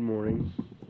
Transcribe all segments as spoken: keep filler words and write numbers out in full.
morning.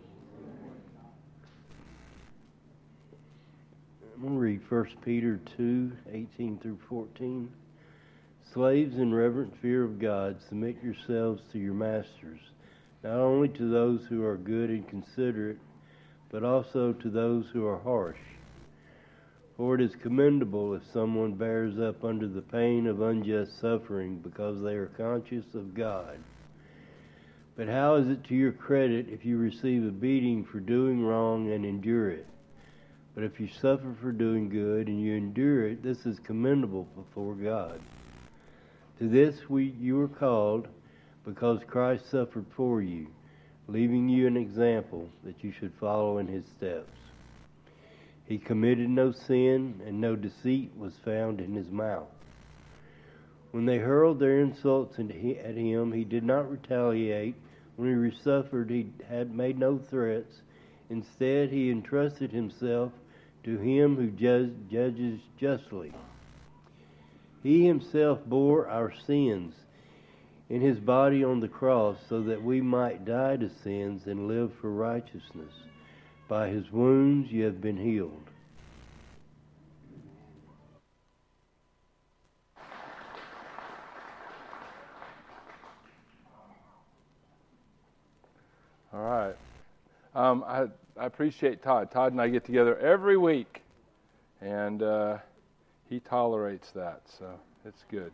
I'm going to read First Peter two, eighteen through fourteen. Slaves, in reverent fear of God, submit yourselves to your masters, not only to those who are good and considerate, but also to those who are harsh. For it is commendable if someone bears up under the pain of unjust suffering because they are conscious of God. But how is it to your credit if you receive a beating for doing wrong and endure it? But if you suffer for doing good and you endure it, this is commendable before God. To this we you were called, because Christ suffered for you, leaving you an example that you should follow in his steps. He committed no sin, and no deceit was found in his mouth. When they hurled their insults at him, he did not retaliate. When he suffered, he had made no threats. Instead, he entrusted himself to him who judge, judges justly. He himself bore our sins in his body on the cross so that we might die to sins and live for righteousness. By his wounds you have been healed. All right. Um, I, I appreciate Todd. Todd and I get together every week, and uh, he tolerates that, so it's good.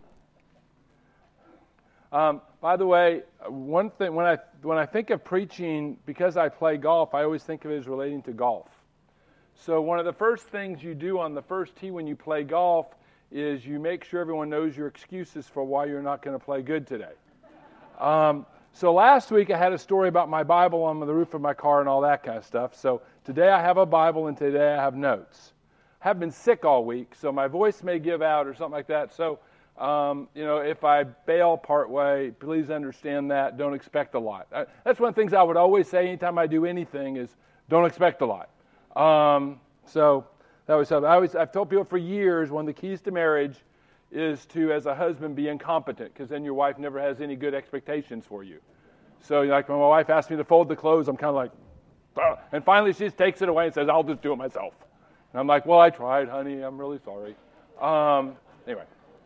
Um, by the way, one thing when I when I think of preaching, because I play golf, I always think of it as relating to golf. So one of the first things you do on the first tee when you play golf is you make sure everyone knows your excuses for why you're not going to play good today. Um, so last week I had a story about my Bible on the roof of my car and all that kind of stuff. So today I have a Bible and today I have notes. I have been sick all week, so my voice may give out or something like that. So Um, you know, if I bail part way, please understand that. Don't expect a lot. I, that's one of the things I would always say anytime I do anything is don't expect a lot. Um, so that was something. I always, I've told people for years one of the keys to marriage is to, as a husband, be incompetent, because then your wife never has any good expectations for you. So like when my wife asked me to fold the clothes, I'm kind of like, ah. And finally she just takes it away and says, I'll just do it myself. And I'm like, well, I tried, honey. I'm really sorry. Um, anyway.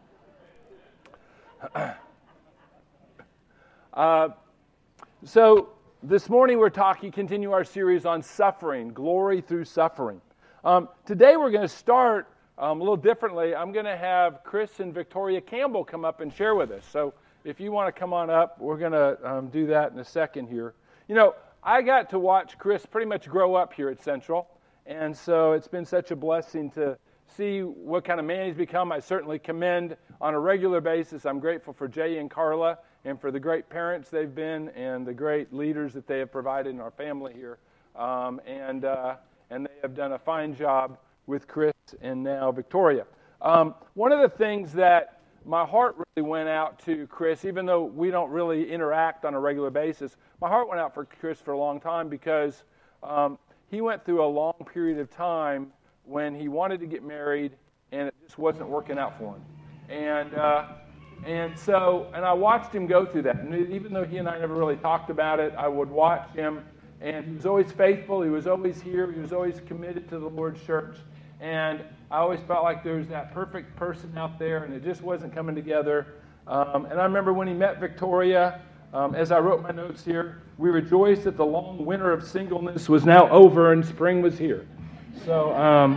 Uh, so this morning we're talking, continue our series on suffering, glory through suffering. Um, today we're going to start um, a little differently. I'm going to have Chris and Victoria Campbell come up and share with us. So if you want to come on up, we're going to um, do that in a second here. You know, I got to watch Chris pretty much grow up here at Central, and so it's been such a blessing to see what kind of man he's become. I certainly commend on a regular basis. I'm grateful for Jay and Carla and for the great parents they've been and the great leaders that they have provided in our family here. Um, and uh, and they have done a fine job with Chris and now Victoria. Um, one of the things that my heart really went out to Chris, even though we don't really interact on a regular basis, my heart went out for Chris for a long time because um, he went through a long period of time when he wanted to get married, and it just wasn't working out for him. And uh, and so, and I watched him go through that. And even though he and I never really talked about it, I would watch him, and he was always faithful. He was always here. He was always committed to the Lord's church. And I always felt like there was that perfect person out there, and it just wasn't coming together. Um, and I remember when he met Victoria, um, as I wrote my notes here, we rejoiced that the long winter of singleness was now over and spring was here. So, um,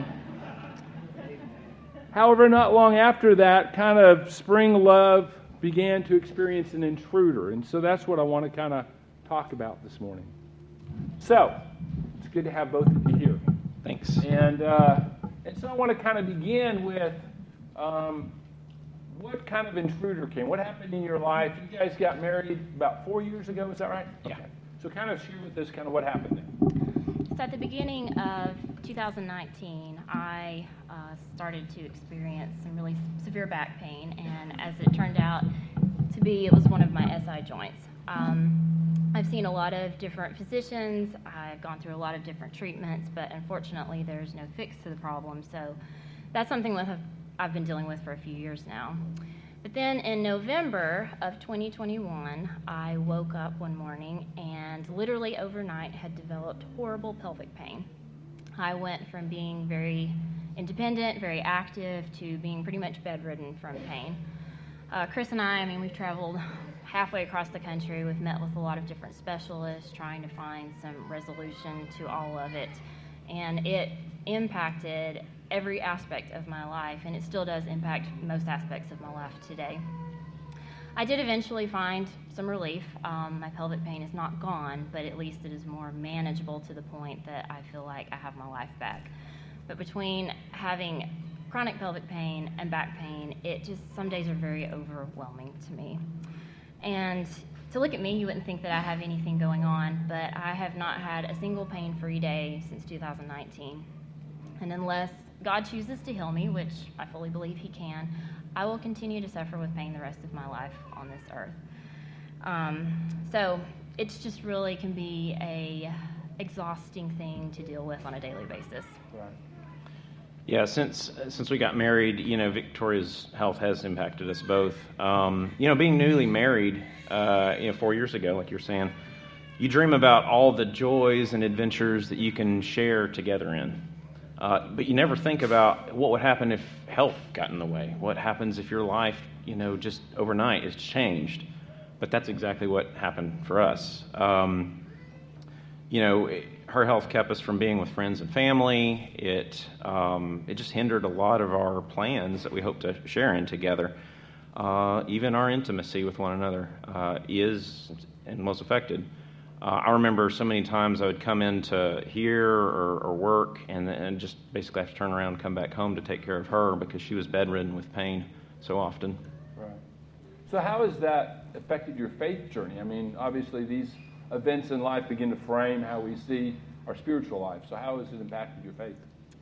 however, not long after that, kind of spring love began to experience an intruder. And so that's what I want to kind of talk about this morning. So, it's good to have both of you here. Thanks. And uh, and so I want to kind of begin with um, what kind of intruder came? What happened in your life? You guys got married about four years ago, is that right? Yeah. Okay. So kind of share with us kind of what happened then. So at the beginning of two thousand nineteen, I uh, started to experience some really severe back pain, and as it turned out to be, it was one of my S I joints. Um, I've seen a lot of different physicians, I've gone through a lot of different treatments, but unfortunately there's no fix to the problem, so that's something that I've, I've been dealing with for a few years now. But then in November of twenty twenty-one, I woke up one morning and literally overnight had developed horrible pelvic pain. I went from being very independent, very active, to being pretty much bedridden from pain. Uh, Chris and I, I mean, we've traveled halfway across the country. We've met with a lot of different specialists trying to find some resolution to all of it. And it impacted every aspect of my life, and it still does impact most aspects of my life today. I did eventually find some relief. Um, my pelvic pain is not gone, but at least it is more manageable to the point that I feel like I have my life back. But between having chronic pelvic pain and back pain, it just, some days are very overwhelming to me. And to look at me, you wouldn't think that I have anything going on, but I have not had a single pain-free day since two thousand nineteen. And unless God chooses to heal me, which I fully believe he can, I will continue to suffer with pain the rest of my life on this earth. Um, so it's just really can be a exhausting thing to deal with on a daily basis. Right. Yeah, since since we got married, you know, Victoria's health has impacted us both. Um, you know, being newly married, uh, you know, four years ago, like you're saying, you dream about all the joys and adventures that you can share together in. Uh, but you never think about what would happen if health got in the way. What happens if your life, you know, just overnight is changed. But that's exactly what happened for us. Um, you know, it, her health kept us from being with friends and family. It um, it just hindered a lot of our plans that we hope to share in together. Uh, even our intimacy with one another uh, is and was affected. Uh, I remember so many times I would come into here or, or work and, and just basically have to turn around and come back home to take care of her because she was bedridden with pain so often. Right. So how has that affected your faith journey? I mean, obviously these events in life begin to frame how we see our spiritual life. So how has it impacted your faith?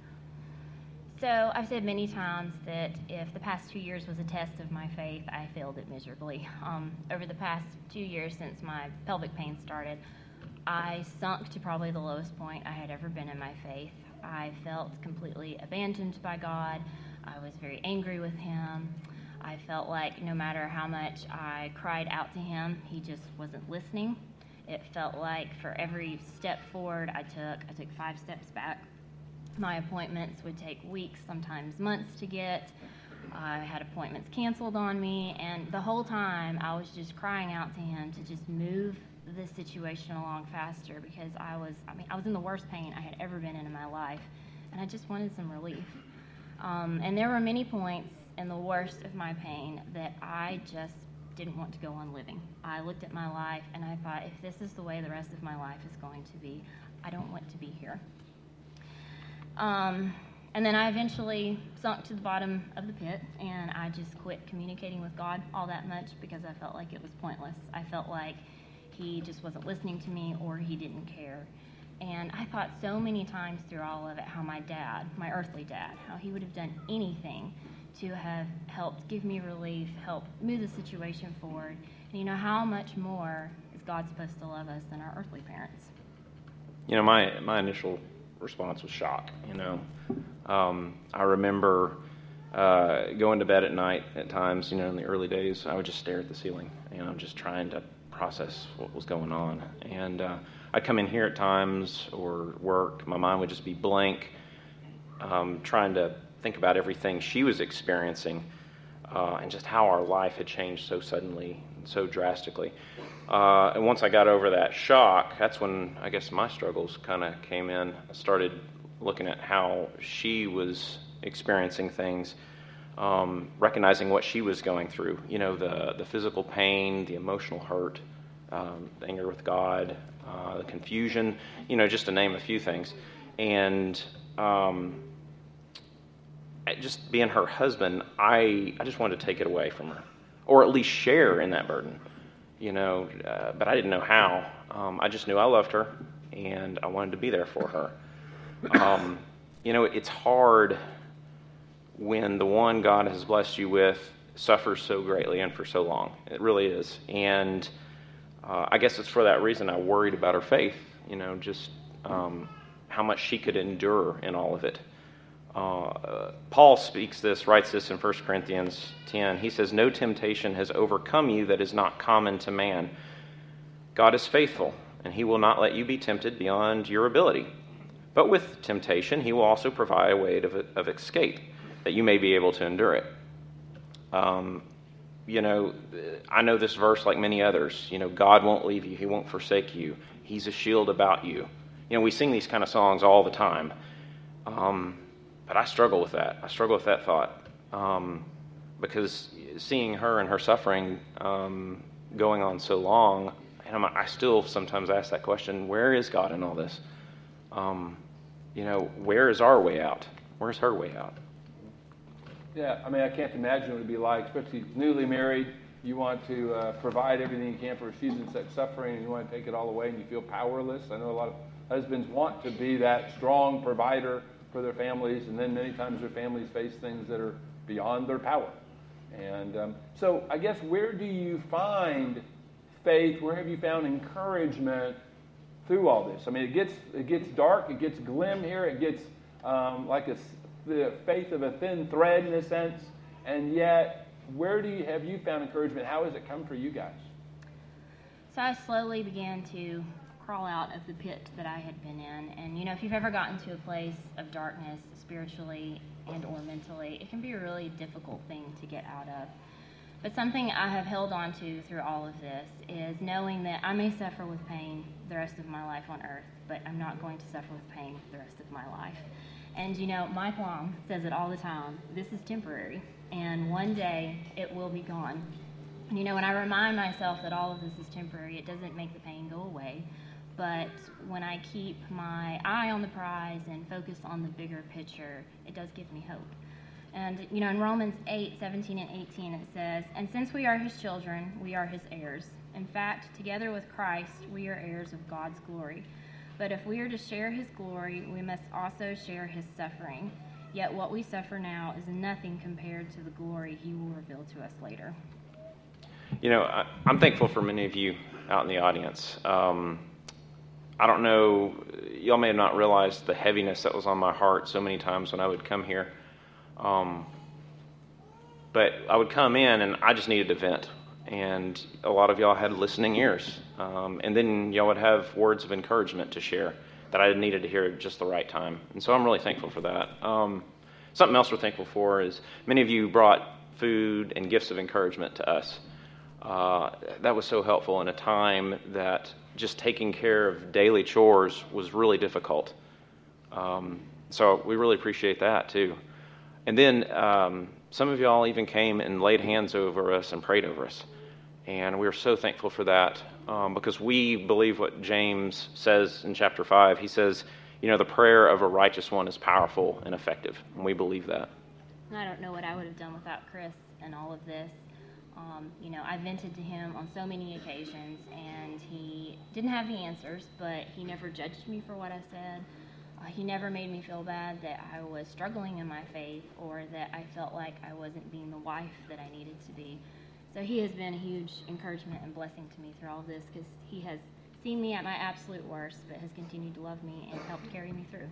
So I've said many times that if the past two years was a test of my faith, I failed it miserably. Um, over the past two years since my pelvic pain started, I sunk to probably the lowest point I had ever been in my faith. I felt completely abandoned by God. I was very angry with him. I felt like no matter how much I cried out to him, he just wasn't listening. It felt like for every step forward I took, I took five steps back. My appointments would take weeks, sometimes months to get. I had appointments canceled on me, and the whole time I was just crying out to him to just move this situation along faster because I was, I mean, I was in the worst pain I had ever been in in my life, and I just wanted some relief. Um, and there were many points in the worst of my pain that I just didn't want to go on living. I looked at my life and I thought, if this is the way the rest of my life is going to be, I don't want to be here. Um, and then I eventually sunk to the bottom of the pit, and I just quit communicating with God all that much because I felt like it was pointless. I felt like he just wasn't listening to me or he didn't care. And I thought so many times through all of it how my dad, my earthly dad, how he would have done anything to have helped give me relief, help move the situation forward. And you know, how much more is God supposed to love us than our earthly parents? You know, my my initial response was shock. You know, um, I remember uh, going to bed at night at times. You know, in the early days, I would just stare at the ceiling, and I'm just trying to process what was going on. And uh, I'd come in here at times or work. My mind would just be blank, um, trying to think about everything she was experiencing uh, and just how our life had changed so suddenly and so drastically. Uh, and once I got over that shock, that's when I guess my struggles kind of came in. I started looking at how she was experiencing things, um, recognizing what she was going through. You know, the, the physical pain, the emotional hurt, um, the anger with God, uh, the confusion, you know, just to name a few things. And um, just being her husband, I, I just wanted to take it away from her, or at least share in that burden. You know, uh, but I didn't know how. Um, I just knew I loved her, and I wanted to be there for her. Um, you know, it's hard when the one God has blessed you with suffers so greatly and for so long. It really is. And uh, I guess it's for that reason I worried about her faith, you know, just um, how much she could endure in all of it. Uh, Paul speaks this, writes this in First Corinthians ten. He says, "No temptation has overcome you that is not common to man. God is faithful, and he will not let you be tempted beyond your ability. But with temptation, he will also provide a way of, of escape, that you may be able to endure it." Um, you know, I know this verse like many others. You know, God won't leave you. He won't forsake you. He's a shield about you. You know, we sing these kind of songs all the time. Um, but I struggle with that. I struggle with that thought. Um, because seeing her and her suffering um, going on so long, and I'm, I still sometimes ask that question, where is God in all this? Um, you know, where is our way out? Where's her way out? Yeah, I mean, I can't imagine what it would be like, especially newly married. You want to uh, provide everything you can for her. She's in such suffering, and you want to take it all away, and you feel powerless. I know a lot of husbands want to be that strong provider for their families, and then many times their families face things that are beyond their power. And um, so I guess where do you find faith? Where have you found encouragement through all this? I mean, it gets it gets dark, it gets glim here, it gets um, like a, the faith of a thin thread in a sense, and yet where do you have you found encouragement? How has it come for you guys? So I slowly began to crawl out of the pit that I had been in. And, you know, if you've ever gotten to a place of darkness spiritually and or mentally, it can be a really difficult thing to get out of. But something I have held on to through all of this is knowing that I may suffer with pain the rest of my life on earth, but I'm not going to suffer with pain the rest of my life. And, you know, Mike Long says it all the time, this is temporary, and one day it will be gone. And, you know, when I remind myself that all of this is temporary, it doesn't make the pain go away. But when I keep my eye on the prize and focus on the bigger picture, it does give me hope. And, you know, in Romans eight, seventeen and eighteen, it says, "And since we are his children, we are his heirs. In fact, together with Christ, we are heirs of God's glory. But if we are to share his glory, we must also share his suffering. Yet what we suffer now is nothing compared to the glory he will reveal to us later." You know, I, I'm thankful for many of you out in the audience. Um, I don't know, y'all may have not realized the heaviness that was on my heart so many times when I would come here. Um, but I would come in and I just needed to vent. And a lot of y'all had listening ears. Um, and then y'all would have words of encouragement to share that I needed to hear at just the right time. And so I'm really thankful for that. Um, something else we're thankful for is many of you brought food and gifts of encouragement to us. Uh, that was so helpful in a time that just taking care of daily chores was really difficult. Um, so we really appreciate that too. And then um, some of y'all even came and laid hands over us and prayed over us. And we are so thankful for that um, because we believe what James says in chapter five. He says, you know, the prayer of a righteous one is powerful and effective. And we believe that. I don't know what I would have done without Chris and all of this. Um, you know, I vented to him on so many occasions, and he didn't have the answers, but he never judged me for what I said. Uh, he never made me feel bad that I was struggling in my faith or that I felt like I wasn't being the wife that I needed to be. So he has been a huge encouragement and blessing to me through all of this because he has seen me at my absolute worst, but has continued to love me and helped carry me through.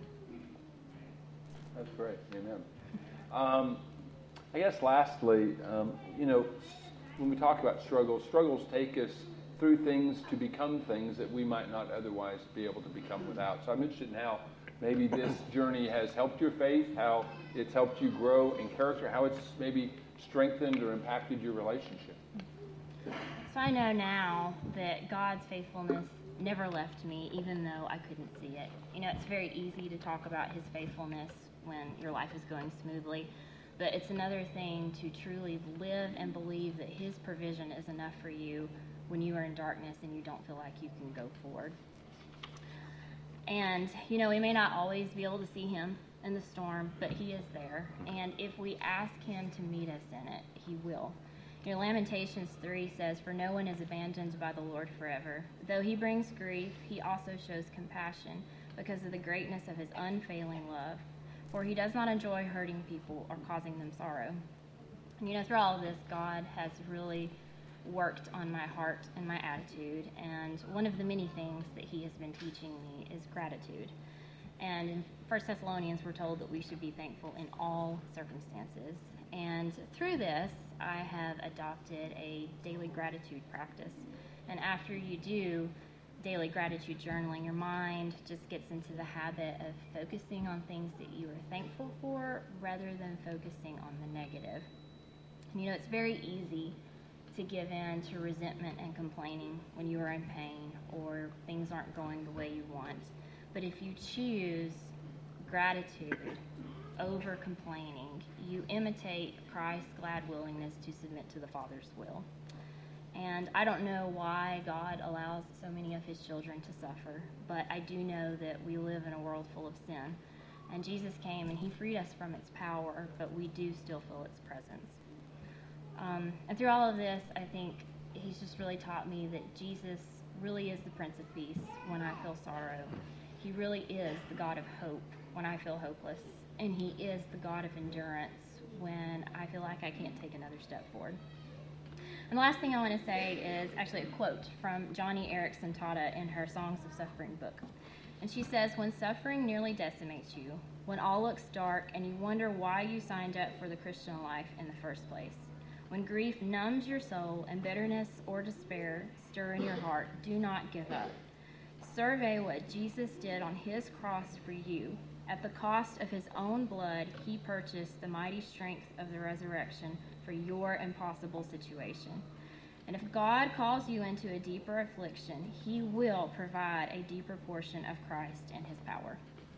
That's great. Amen. Um, I guess lastly, um, you know, when we talk about struggles, struggles take us through things to become things that we might not otherwise be able to become without. So I'm interested in how maybe this journey has helped your faith, how it's helped you grow in character, how it's maybe strengthened or impacted your relationship. So I know now that God's faithfulness never left me, even though I couldn't see it. You know, it's very easy to talk about his faithfulness when your life is going smoothly. But it's another thing to truly live and believe that his provision is enough for you when you are in darkness and you don't feel like you can go forward. And, you know, we may not always be able to see him in the storm, but he is there. And if we ask him to meet us in it, he will. You know, Lamentations three says, "For no one is abandoned by the Lord forever. Though he brings grief, he also shows compassion because of the greatness of his unfailing love. For he does not enjoy hurting people or causing them sorrow." And, you know, through all of this, God has really worked on my heart and my attitude. And one of the many things that he has been teaching me is gratitude. And in First Thessalonians, we're told that we should be thankful in all circumstances. And through this, I have adopted a daily gratitude practice. And after you do daily gratitude journaling, your mind just gets into the habit of focusing on things that you are thankful for rather than focusing on the negative. And you know, it's very easy to give in to resentment and complaining when you are in pain or things aren't going the way you want. But if you choose gratitude over complaining, you imitate Christ's glad willingness to submit to the Father's will. And I don't know why God allows so many of his children to suffer, but I do know that we live in a world full of sin. And Jesus came and he freed us from its power, but we do still feel its presence. Um, and through all of this, I think he's just really taught me that Jesus really is the Prince of Peace when I feel sorrow. He really is the God of hope when I feel hopeless. And he is the God of endurance when I feel like I can't take another step forward. And the last thing I want to say is actually a quote from Johnny Erickson Tata in her Songs of Suffering book. And she says, "When suffering nearly decimates you, when all looks dark and you wonder why you signed up for the Christian life in the first place, when grief numbs your soul and bitterness or despair stir in your heart, do not give up. Survey what Jesus did on his cross for you. At the cost of his own blood, he purchased the mighty strength of the resurrection for your impossible situation. And if God calls you into a deeper affliction, he will provide a deeper portion of Christ and his power."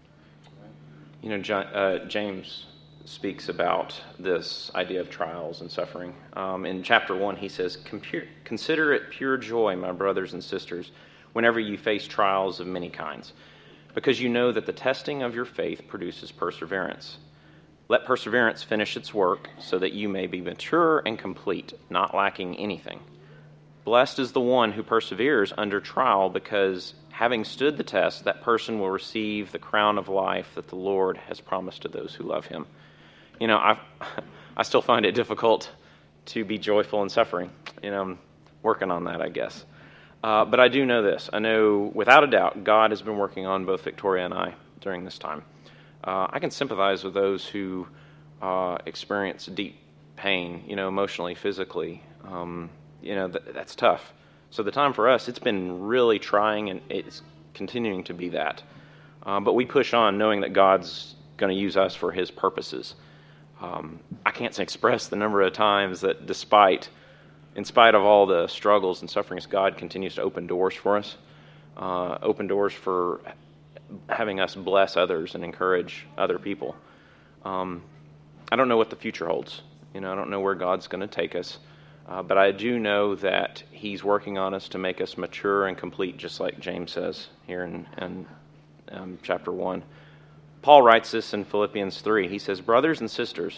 You know, John, uh, James speaks about this idea of trials and suffering. Um, in chapter one, he says, "Consider it pure joy, my brothers and sisters, whenever you face trials of many kinds, because you know that the testing of your faith produces perseverance. Let perseverance finish its work, so that you may be mature and complete, not lacking anything. Blessed is the one who perseveres under trial, because having stood the test, that person will receive the crown of life that the Lord has promised to those who love him." You know, I I still find it difficult to be joyful in suffering. You know, I'm working on that, I guess. Uh, but I do know this. I know, without a doubt, God has been working on both Victoria and I during this time. Uh, I can sympathize with those who uh, experience deep pain, you know, emotionally, physically. Um, you know, th- that's tough. So the time for us, it's been really trying, and it's continuing to be that. Uh, but we push on knowing that God's going to use us for his purposes. Um, I can't express the number of times that despite, in spite of all the struggles and sufferings, God continues to open doors for us, uh, open doors for having us bless others and encourage other people. Um, I don't know what the future holds. You know, I don't know where God's going to take us, uh, but I do know that he's working on us to make us mature and complete, just like James says here in, in um, chapter one. Paul writes this in Philippians three. He says, "Brothers and sisters,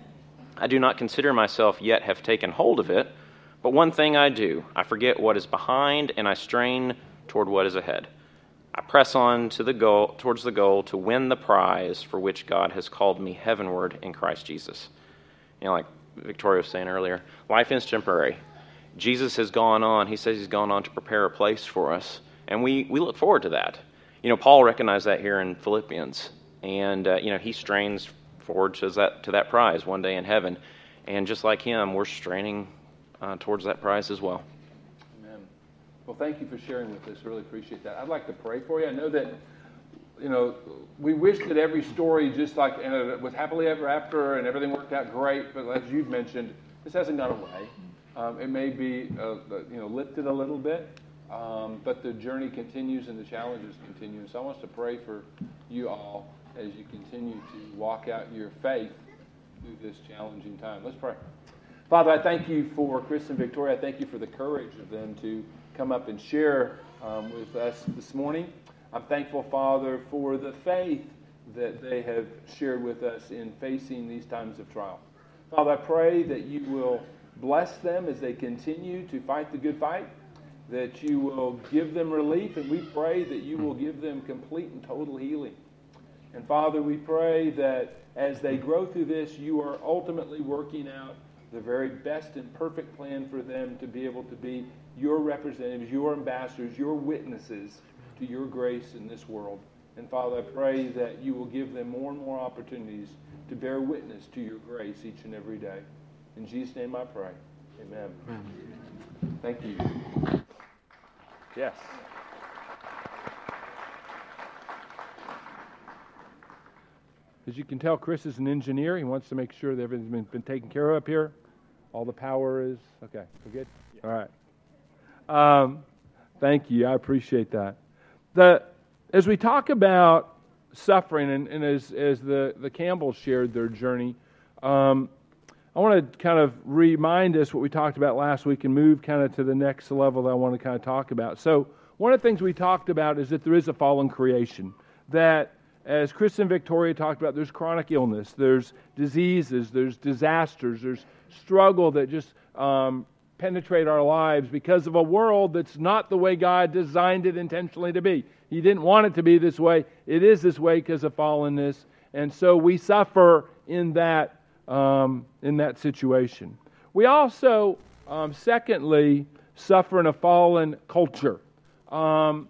I do not consider myself yet have taken hold of it, but one thing I do, I forget what is behind and I strain toward what is ahead. I press on to the goal, towards the goal to win the prize for which God has called me heavenward in Christ Jesus." You know, like Victoria was saying earlier, life is temporary. Jesus has gone on. He says he's gone on to prepare a place for us, and we, we look forward to that. You know, Paul recognized that here in Philippians. And, uh, you know, he strains forward to that to that prize one day in heaven. And just like him, we're straining uh, towards that prize as well. Amen. Well, thank you for sharing with us. Really appreciate that. I'd like to pray for you. I know that, you know, we wish that every story just like uh, was happily ever after and everything worked out great. But as you've mentioned, this hasn't gone away. Um, it may be, uh, you know, lifted a little bit. Um, but the journey continues and the challenges continue. So I want us to pray for you all as you continue to walk out your faith through this challenging time. Let's pray. Father, I thank you for Chris and Victoria. I thank you for the courage of them to come up and share um, with us this morning. I'm thankful, Father, for the faith that they have shared with us in facing these times of trial. Father, I pray that you will bless them as they continue to fight the good fight, that you will give them relief, and we pray that you will give them complete and total healing. And Father, we pray that as they grow through this, you are ultimately working out the very best and perfect plan for them to be able to be your representatives, your ambassadors, your witnesses to your grace in this world. And Father, I pray that you will give them more and more opportunities to bear witness to your grace each and every day. In Jesus' name I pray. Amen. Amen. Thank you. Yes. As you can tell, Chris is an engineer. He wants to make sure that everything's been, been taken care of up here. All the power is... Okay, we're good? Yeah. All right. Um, thank you. I appreciate that. The, as we talk about suffering, and, and as, as the, the Campbells shared their journey, um, I want to kind of remind us what we talked about last week and move kind of to the next level that I want to kind of talk about. So one of the things we talked about is that there is a fallen creation, that as Chris and Victoria talked about, there's chronic illness, there's diseases, there's disasters, there's struggle that just um, penetrate our lives because of a world that's not the way God designed it intentionally to be. He didn't want it to be this way. It is this way because of fallenness, and so we suffer in that um, in that situation. We also, um, secondly, suffer in a fallen culture. Um,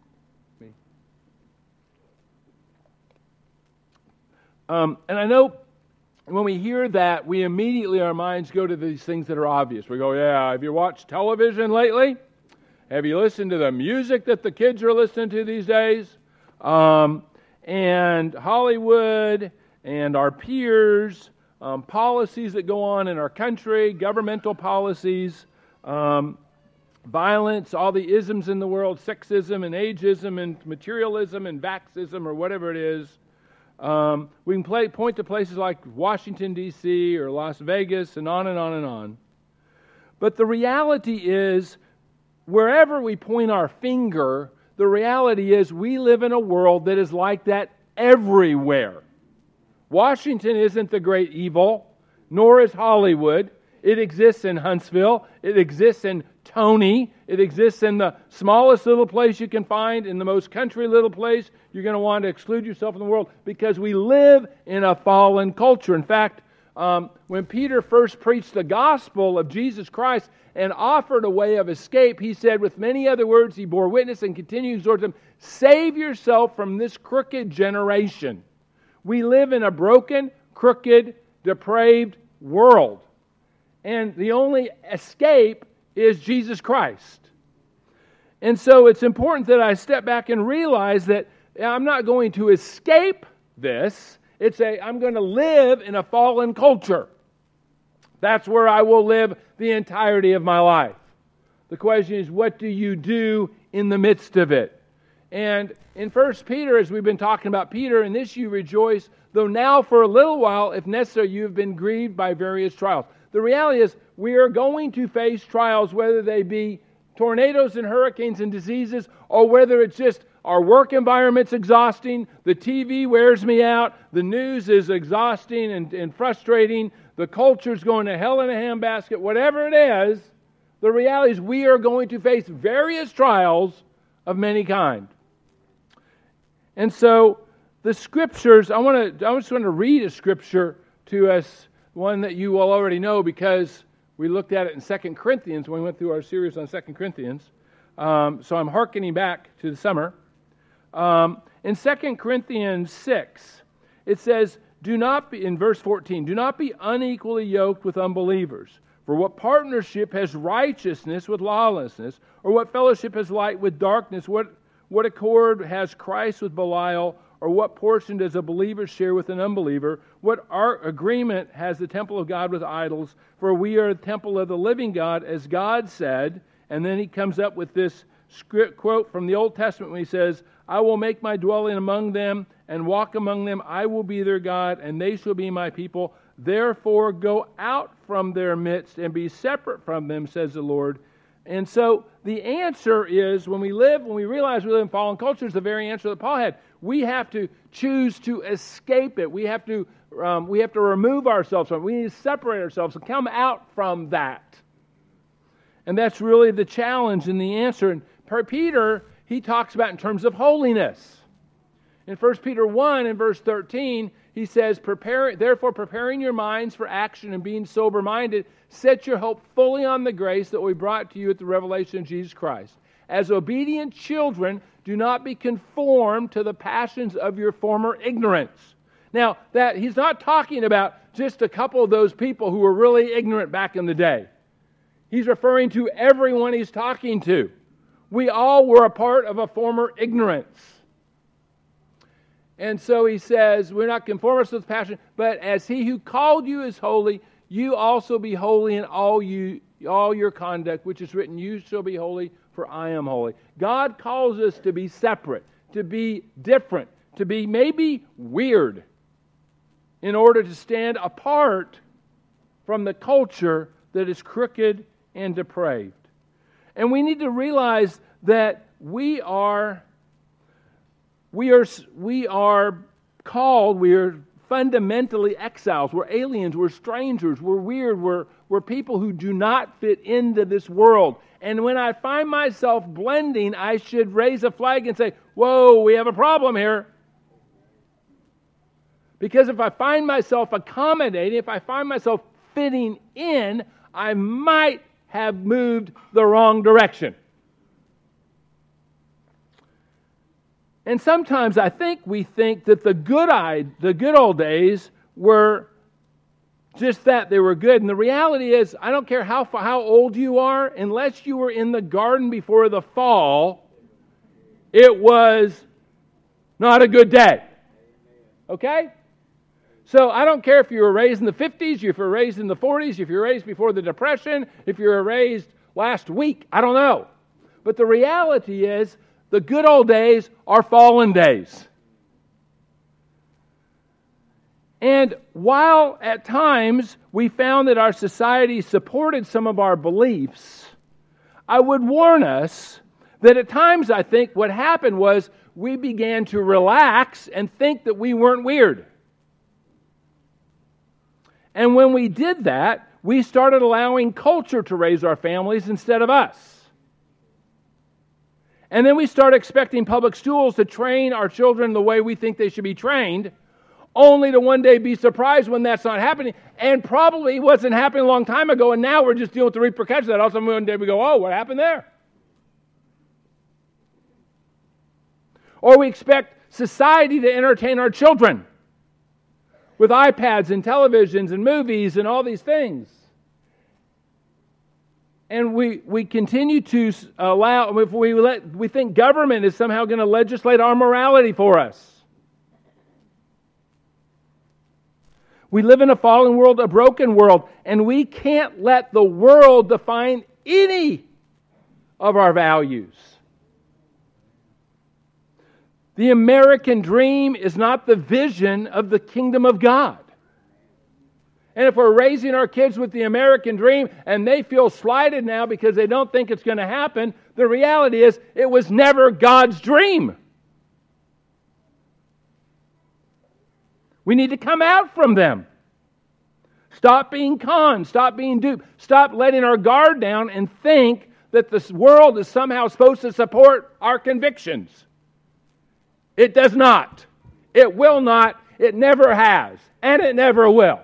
Um, and I know when we hear that, we immediately, our minds go to these things that are obvious. We go, yeah, have you watched television lately? Have you listened to the music that the kids are listening to these days? Um, and Hollywood and our peers, um, policies that go on in our country, governmental policies, um, violence, all the isms in the world, sexism and ageism and materialism and vaxism or whatever it is. Um, we can play, point to places like Washington, D C or Las Vegas and on and on and on. But the reality is, wherever we point our finger, the reality is we live in a world that is like that everywhere. Washington isn't the great evil, nor is Hollywood. It exists in Huntsville. It exists in Tony. It exists in the smallest little place you can find, in the most country little place. You're going to want to exclude yourself from the world because we live in a fallen culture. In fact, um, when Peter first preached the gospel of Jesus Christ and offered a way of escape, he said, with many other words, he bore witness and continued to exhort them, save yourself from this crooked generation. We live in a broken, crooked, depraved world. And the only escape is Jesus Christ. And so it's important that I step back and realize that I'm not going to escape this. It's a, I'm going to live in a fallen culture. That's where I will live the entirety of my life. The question is, what do you do in the midst of it? And in First Peter, as we've been talking about Peter, in this you rejoice, though now for a little while, if necessary, you have been grieved by various trials. The reality is, we are going to face trials, whether they be tornadoes and hurricanes and diseases, or whether it's just our work environment's exhausting, the T V wears me out, the news is exhausting and, and frustrating, the culture's going to hell in a handbasket, whatever it is, the reality is we are going to face various trials of many kind. And so, the Scriptures, I want to, I just want to read a Scripture to us, one that you will already know because we looked at it in Second Corinthians when we went through our series on Second Corinthians. Um, so I'm hearkening back to the summer. Um, in Second Corinthians six, it says, "Do not be," in verse fourteen, "do not be unequally yoked with unbelievers. For what partnership has righteousness with lawlessness? Or what fellowship has light with darkness? What, what accord has Christ with Belial? Or what portion does a believer share with an unbeliever? What our agreement has the temple of God with idols? For we are the temple of the living God, as God said." And then he comes up with this script quote from the Old Testament when he says, "I will make my dwelling among them and walk among them. I will be their God, and they shall be my people. Therefore go out from their midst and be separate from them, says the Lord." And so the answer is, when we live, when we realize we live in fallen culture, is the very answer that Paul had. We have to choose to escape it. We have to um, we have to remove ourselves from it. We need to separate ourselves and come out from that. And that's really the challenge and the answer. And Peter, he talks about in terms of holiness. In First Peter one and verse thirteen, he says, "Prepare, therefore preparing your minds for action and being sober-minded, set your hope fully on the grace that we brought to you at the revelation of Jesus Christ. As obedient children, do not be conformed to the passions of your former ignorance. Now, that he's not talking about just a couple of those people who were really ignorant back in the day. He's referring to everyone he's talking to. We all were a part of a former ignorance. And so he says, we're not conformed to the passion, but as he who called you is holy, you also be holy in all you all your conduct, which is written, you shall be holy, for I am holy. God calls us to be separate, to be different, to be maybe weird, in order to stand apart from the culture that is crooked and depraved. And we need to realize that we are, we are, we are called, we are fundamentally exiles. We're aliens, we're strangers, we're weird, we're, we're people who do not fit into this world. And when I find myself blending, I should raise a flag and say, whoa, we have a problem here. Because if I find myself accommodating, if I find myself fitting in, I might have moved the wrong direction. And sometimes I think we think that the good eye, the good old days were just that, they were good. And the reality is, I don't care how how old you are, unless you were in the garden before the fall, it was not a good day. Okay? So I don't care if you were raised in the fifties, if you were raised in the forties, if you were raised before the Depression, if you were raised last week, I don't know. But the reality is, the good old days are fallen days. And while at times we found that our society supported some of our beliefs, I would warn us that at times I think what happened was we began to relax and think that we weren't weird. And when we did that, we started allowing culture to raise our families instead of us. And then we start expecting public schools to train our children the way we think they should be trained, only to one day be surprised when that's not happening. And probably wasn't happening a long time ago, and now we're just dealing with the repercussions of that. All of a sudden one day we go, oh, what happened there? Or we expect society to entertain our children with iPads and televisions and movies and all these things. And we, we continue to allow, if we let, we think government is somehow going to legislate our morality for us. We live in a fallen world, a broken world, and we can't let the world define any of our values. The American dream is not the vision of the kingdom of God. And if we're raising our kids with the American dream and they feel slighted now because they don't think it's going to happen, the reality is it was never God's dream. We need to come out from them. Stop being conned. Stop being duped. Stop letting our guard down and think that this world is somehow supposed to support our convictions. It does not. It will not. It never has. And it never will.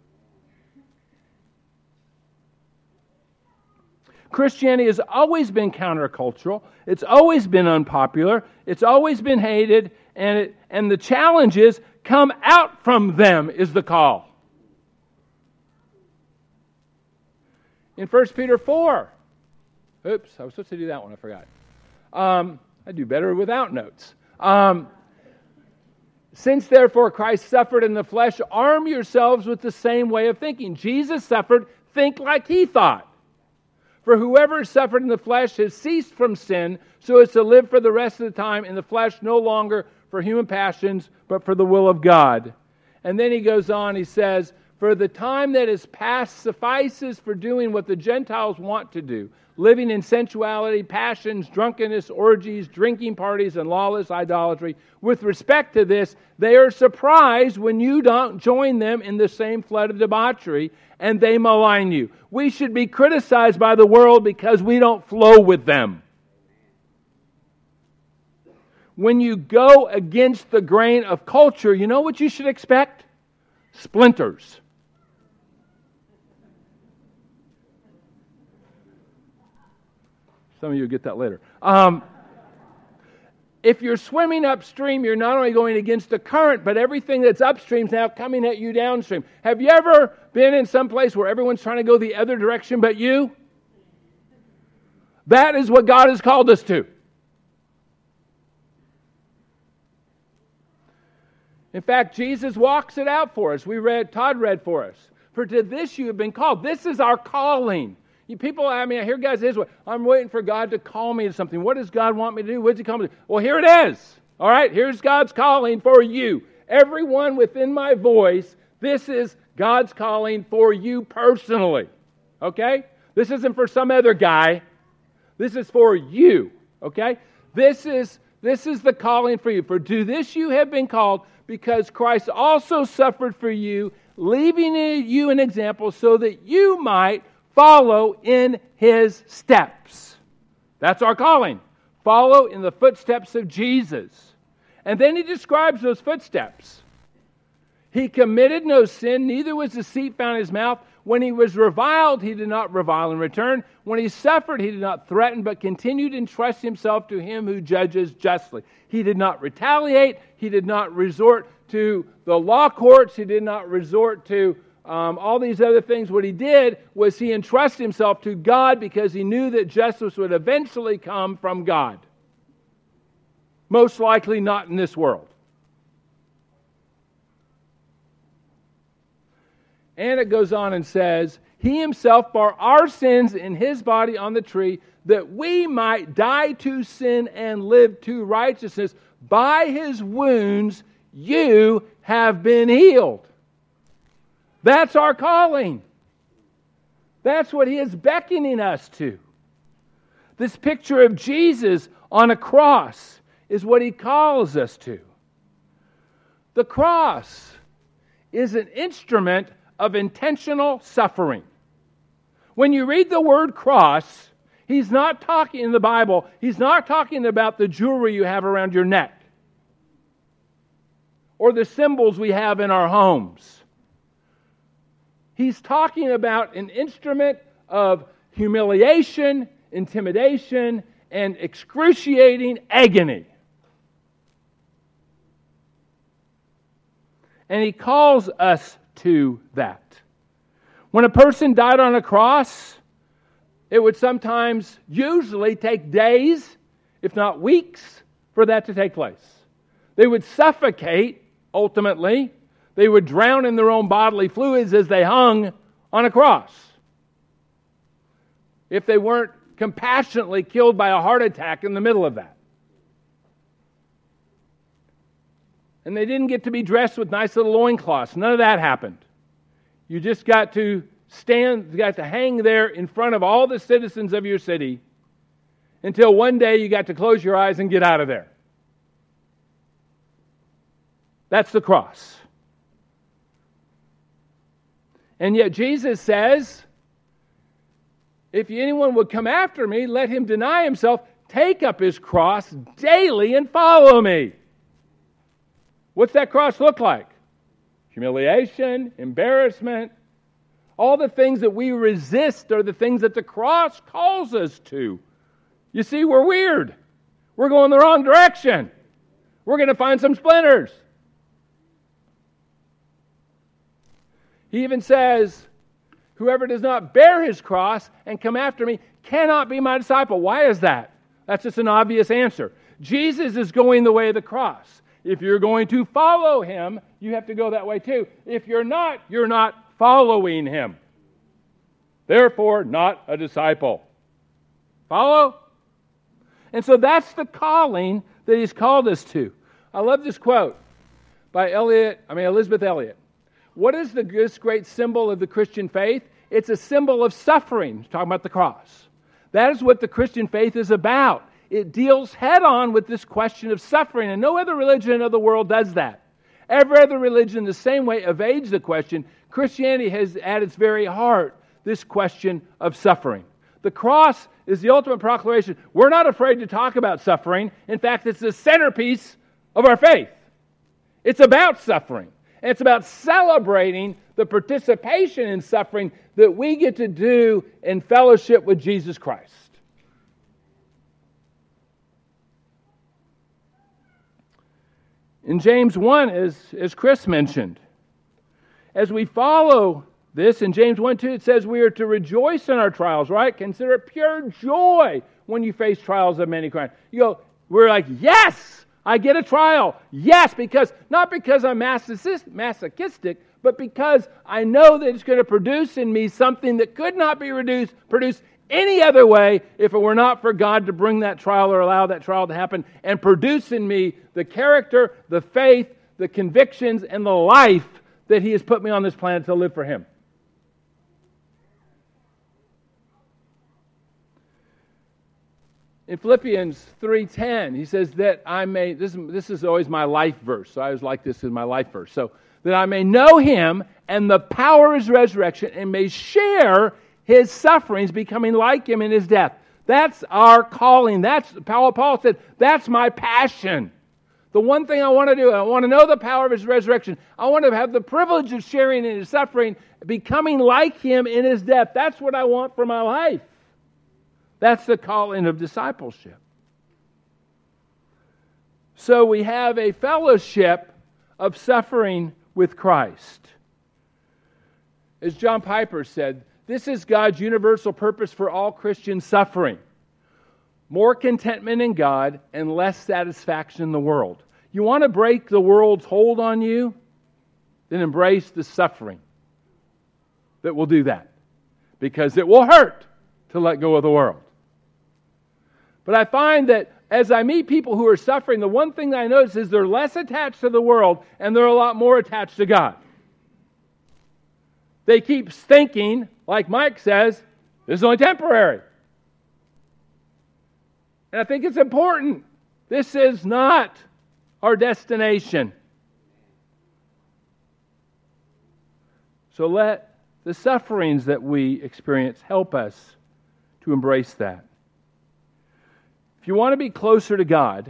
Christianity has always been countercultural. It's always been unpopular. It's always been hated. And, it, and the challenge is, come out from them is the call. In First Peter four. Oops, I was supposed to do that one. I forgot. Um, I do better without notes. Um, Since therefore Christ suffered in the flesh, arm yourselves with the same way of thinking. Jesus suffered, think like he thought. For whoever has suffered in the flesh has ceased from sin, so as to live for the rest of the time in the flesh, no longer for human passions, but for the will of God. And then he goes on, he says, for the time that is past suffices for doing what the Gentiles want to do, living in sensuality, passions, drunkenness, orgies, drinking parties, and lawless idolatry. With respect to this, they are surprised when you don't join them in the same flood of debauchery, and they malign you. We should be criticized by the world because we don't flow with them. When you go against the grain of culture, you know what you should expect? Splinters. Some of you will get that later. Um, if you're swimming upstream, you're not only going against the current, but everything that's upstream is now coming at you downstream. Have you ever been in some place where everyone's trying to go the other direction but you? That is what God has called us to. In fact, Jesus walks it out for us. We read, Todd read for us. For to this you have been called. This is our calling. You people, I mean, I hear guys say, I'm waiting for God to call me to something. What does God want me to do? What does He call me to do? Well, here it is. All right, here's God's calling for you. Everyone within my voice, this is God's calling for you personally. Okay? This isn't for some other guy. This is for you. Okay? This is, this is the calling for you. For to this you have been called, because Christ also suffered for you, leaving you an example so that you might follow in His steps. That's our calling. Follow in the footsteps of Jesus. And then He describes those footsteps. He committed no sin, neither was deceit found in His mouth. When He was reviled, He did not revile in return. When He suffered, He did not threaten, but continued to entrust Himself to Him who judges justly. He did not retaliate. He did not resort to the law courts. He did not resort to Um, all these other things. What He did was He entrusted Himself to God because He knew that justice would eventually come from God. Most likely not in this world. And it goes on and says, He Himself bore our sins in His body on the tree, that we might die to sin and live to righteousness. By His wounds you have been healed. That's our calling. That's what He is beckoning us to. This picture of Jesus on a cross is what He calls us to. The cross is an instrument of intentional suffering. When you read the word cross, He's not talking in the Bible, He's not talking about the jewelry you have around your neck or the symbols we have in our homes. He's talking about an instrument of humiliation, intimidation, and excruciating agony. And He calls us to that. When a person died on a cross, it would sometimes, usually take days, if not weeks, for that to take place. They would suffocate, ultimately. They would drown in their own bodily fluids as they hung on a cross. If they weren't compassionately killed by a heart attack in the middle of that. And they didn't get to be dressed with nice little loincloths. None of that happened. You just got to stand, you got to hang there in front of all the citizens of your city until one day you got to close your eyes and get out of there. That's the cross. And yet Jesus says, if anyone would come after me, let him deny himself, take up his cross daily and follow me. What's that cross look like? Humiliation, embarrassment. All the things that we resist are the things that the cross calls us to. You see, we're weird. We're going the wrong direction. We're going to find some splinters. He even says, whoever does not bear his cross and come after me cannot be my disciple. Why is that? That's just an obvious answer. Jesus is going the way of the cross. If you're going to follow Him, you have to go that way too. If you're not, you're not following Him. Therefore, not a disciple. Follow? And so that's the calling that He's called us to. I love this quote by Eliot, I mean Elizabeth Elliot. What is the, this great symbol of the Christian faith? It's a symbol of suffering. He's talking about the cross. That is what the Christian faith is about. It deals head on with this question of suffering, and no other religion of the world does that. Every other religion, the same way, evades the question. Christianity has at its very heart this question of suffering. The cross is the ultimate proclamation. We're not afraid to talk about suffering. In fact, it's the centerpiece of our faith. It's about suffering. And it's about celebrating the participation in suffering that we get to do in fellowship with Jesus Christ. In James one, as, as Chris mentioned, as we follow this, in James one two, it says we are to rejoice in our trials, right? Consider it pure joy when you face trials of many kinds. You go, we're like, yes, I get a trial. Yes, because not because I'm masochistic, but because I know that it's going to produce in me something that could not be reduced, produced any other way if it were not for God to bring that trial or allow that trial to happen and produce in me the character, the faith, the convictions, and the life that He has put me on this planet to live for Him. In Philippians three ten, he says that I may, this, this is always my life verse, so I always like this as my life verse. So, that I may know Him and the power of His resurrection and may share His sufferings, becoming like Him in His death. That's our calling. That's, Paul, Paul said, that's my passion. The one thing I want to do, I want to know the power of His resurrection. I want to have the privilege of sharing in His suffering, becoming like Him in His death. That's what I want for my life. That's the calling of discipleship. So we have a fellowship of suffering with Christ. As John Piper said, this is God's universal purpose for all Christian suffering. More contentment in God and less satisfaction in the world. You want to break the world's hold on you? Then embrace the suffering that will do that. Because it will hurt to let go of the world. But I find that as I meet people who are suffering, the one thing that I notice is they're less attached to the world and they're a lot more attached to God. They keep thinking, like Mike says, this is only temporary. And I think it's important. This is not our destination. So let the sufferings that we experience help us to embrace that. If you want to be closer to God,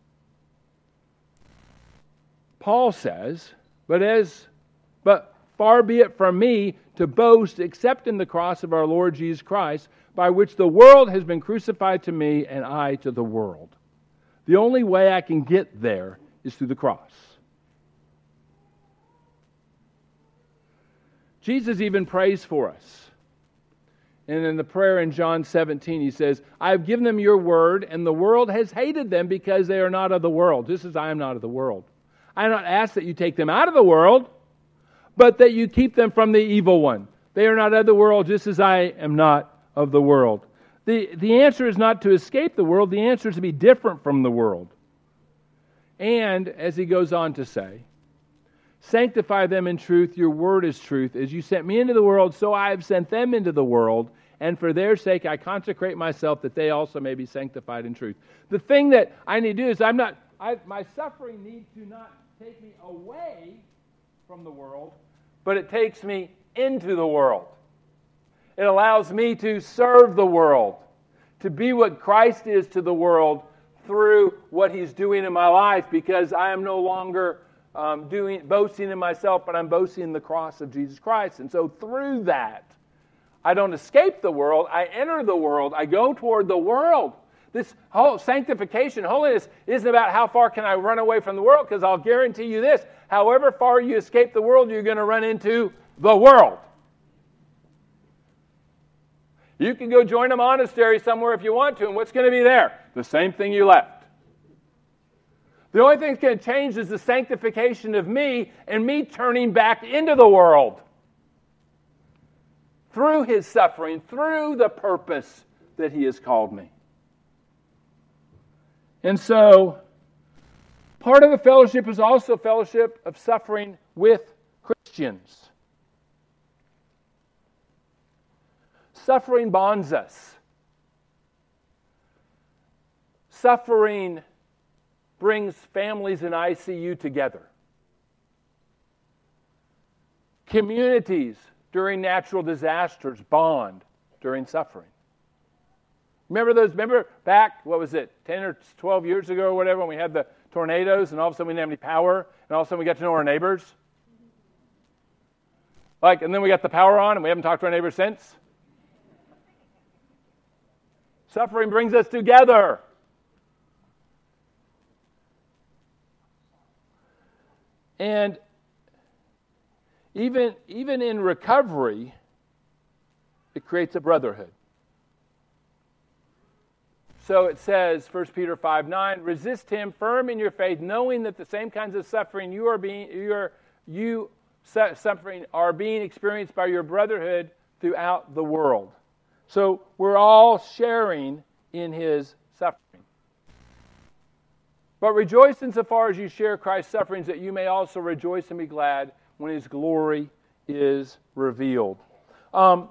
Paul says, but as but far be it from me to boast except in the cross of our Lord Jesus Christ, by which the world has been crucified to me and I to the world. The only way I can get there is through the cross. Jesus even prays for us. And in the prayer in John seventeen, he says, I have given them your word, and the world has hated them because they are not of the world, just as I am not of the world. I do not ask that you take them out of the world, but that you keep them from the evil one. They are not of the world, just as I am not of the world. The, the answer is not to escape the world. The answer is to be different from the world. And, as he goes on to say, sanctify them in truth. Your word is truth. As you sent me into the world, so I have sent them into the world. And for their sake, I consecrate myself that they also may be sanctified in truth. The thing that I need to do is I'm not, I, my suffering needs to not take me away from the world, but it takes me into the world. It allows me to serve the world, to be what Christ is to the world through what He's doing in my life, because I am no longer um, doing boasting in myself, but I'm boasting in the cross of Jesus Christ. And so through that, I don't escape the world. I enter the world. I go toward the world. This whole sanctification, holiness, isn't about how far can I run away from the world, because I'll guarantee you this, however far you escape the world, you're going to run into the world. You can go join a monastery somewhere if you want to, and what's going to be there? The same thing you left. The only thing that's going to change is the sanctification of me and me turning back into the world. Through His suffering, through the purpose that He has called me. And so, part of the fellowship is also fellowship of suffering with Christians. Suffering bonds us. Suffering brings families in I C U together. Communities during natural disasters bond during suffering. Remember those, remember back, what was it, ten or twelve years ago or whatever, when we had the tornadoes and all of a sudden we didn't have any power and all of a sudden we got to know our neighbors? Like, and then we got the power on and we haven't talked to our neighbors since? Suffering brings us together. And even, even in recovery, it creates a brotherhood. So it says, First Peter five nine, resist him, firm in your faith, knowing that the same kinds of suffering you are being you are you suffering are being experienced by your brotherhood throughout the world. So we're all sharing in his suffering. But rejoice insofar as you share Christ's sufferings, that you may also rejoice and be glad when his glory is revealed. Um,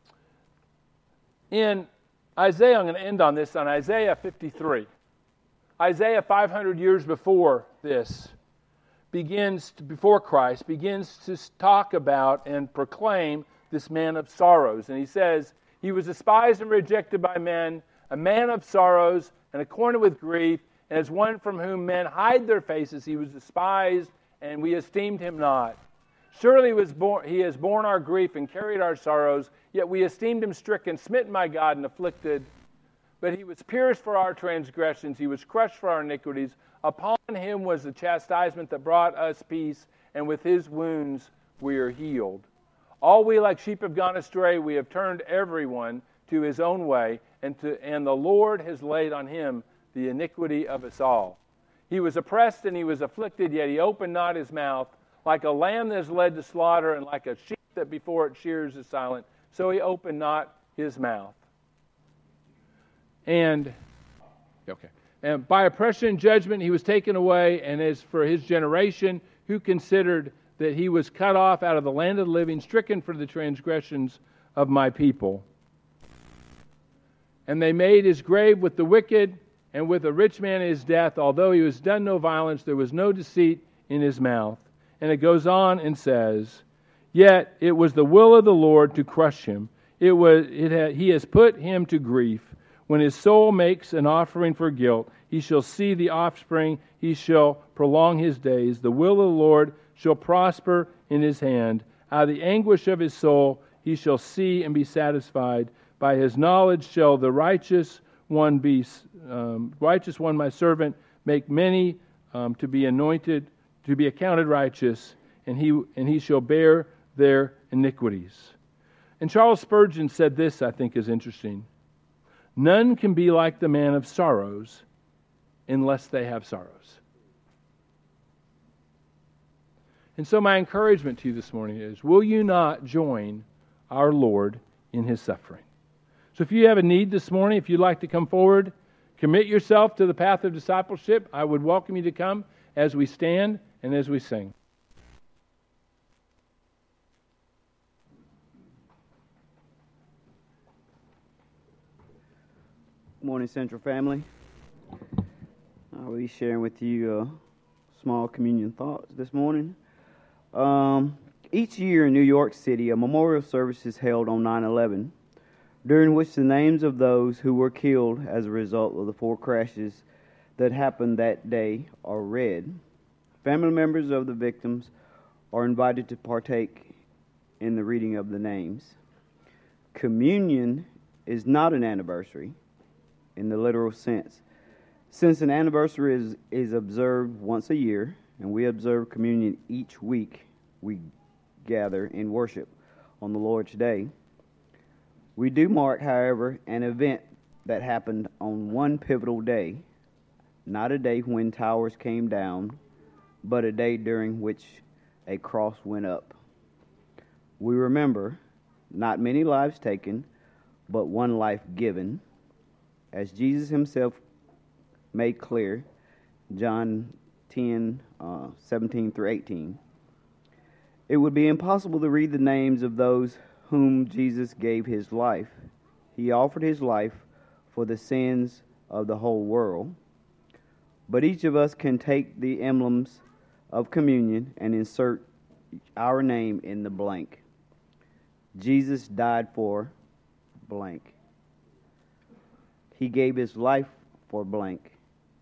in Isaiah, I'm going to end on this, on Isaiah fifty-three. Isaiah, five hundred years before this, begins, to, before Christ, begins to talk about and proclaim this man of sorrows. And he says, he was despised and rejected by men, a man of sorrows and acquainted with grief, and as one from whom men hide their faces, he was despised, and we esteemed him not. Surely was born, he has borne our grief and carried our sorrows, yet we esteemed him stricken, smitten by God, and afflicted. But he was pierced for our transgressions, he was crushed for our iniquities. Upon him was the chastisement that brought us peace, and with his wounds we are healed. All we like sheep have gone astray, we have turned everyone to his own way, and, to, and the Lord has laid on him the iniquity of us all. He was oppressed and he was afflicted, yet he opened not his mouth. Like a lamb that is led to slaughter, and like a sheep that before it shears is silent, so he opened not his mouth. And, okay. And by oppression and judgment he was taken away, and as for his generation, who considered that he was cut off out of the land of the living, stricken for the transgressions of my people. And they made his grave with the wicked, and with a rich man in his death, although he was done no violence, there was no deceit in his mouth. And it goes on and says, yet it was the will of the Lord to crush him. It was it had, he has put him to grief. When his soul makes an offering for guilt, he shall see the offspring, he shall prolong his days. The will of the Lord shall prosper in his hand. Out of the anguish of his soul he shall see and be satisfied. By his knowledge shall the righteous one be, um, righteous one, my servant, make many um, to be anointed, to be accounted righteous, and he and he shall bear their iniquities. And Charles Spurgeon said this, I think, is interesting. None can be like the man of sorrows unless they have sorrows. And so my encouragement to you this morning is, will you not join our Lord in his suffering? So if you have a need this morning, if you'd like to come forward, commit yourself to the path of discipleship, I would welcome you to come as we stand and as we sing. Good morning, Central family. I'll be sharing with you a small communion thoughts this morning. Um, each year in New York City, a memorial service is held on nine eleven, during which the names of those who were killed as a result of the four crashes that happened that day are read. Family members of the victims are invited to partake in the reading of the names. Communion is not an anniversary in the literal sense. Since an anniversary is, is observed once a year, and we observe communion each week, we gather in worship on the Lord's Day. We do mark, however, an event that happened on one pivotal day, not a day when towers came down, but a day during which a cross went up. We remember not many lives taken, but one life given, as Jesus himself made clear, John ten, uh, seventeen through eighteen. It would be impossible to read the names of those whom Jesus gave his life. He offered his life for the sins of the whole world. But each of us can take the emblems of communion and insert our name in the blank. Jesus died for blank. He gave his life for blank.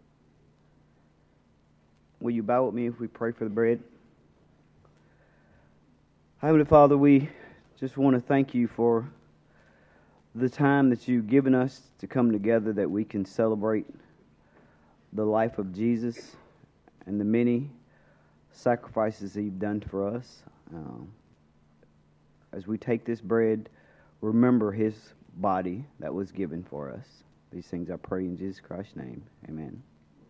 Will you bow with me if we pray for the bread? Heavenly Father, we just want to thank you for the time that you've given us to come together, that we can celebrate the life of Jesus and the many sacrifices that you've done for us. Um, as we take this bread, remember his body that was given for us. These things I pray in Jesus Christ's name. Amen.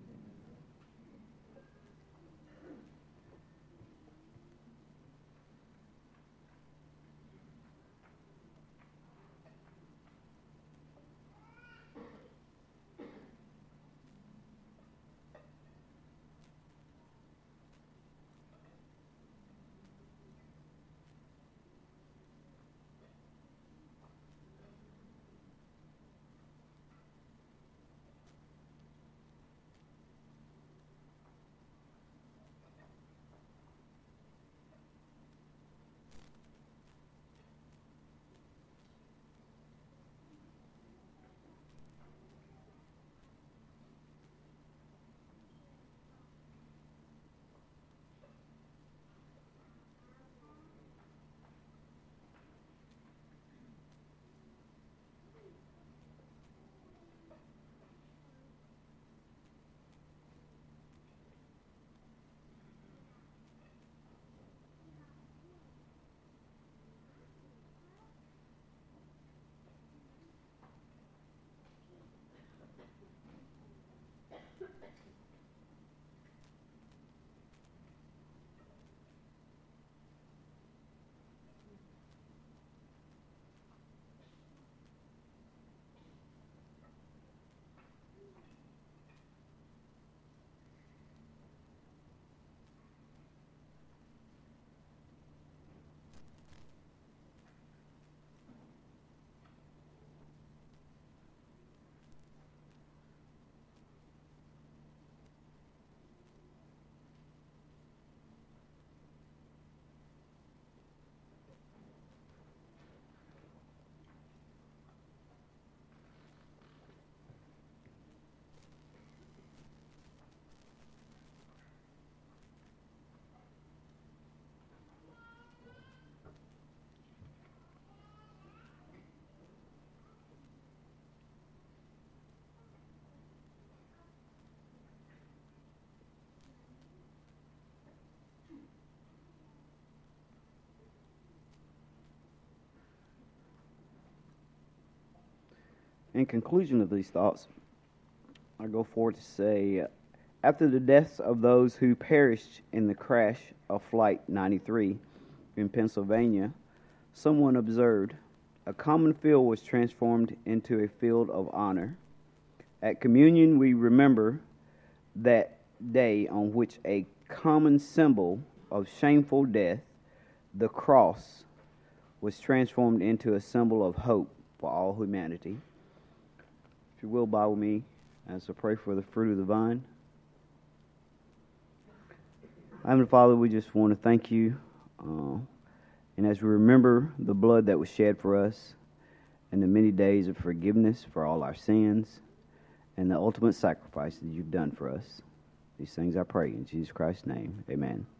In conclusion of these thoughts, I go forward to say, after the deaths of those who perished in the crash of Flight ninety-three in Pennsylvania, someone observed, a common field was transformed into a field of honor. At communion, we remember that day on which a common symbol of shameful death, the cross, was transformed into a symbol of hope for all humanity. If you will, bow with me as I pray for the fruit of the vine. Heavenly Father, we just want to thank you. Uh, and as we remember the blood that was shed for us and the many days of forgiveness for all our sins and the ultimate sacrifice that you've done for us, these things I pray in Jesus Christ's name. Amen.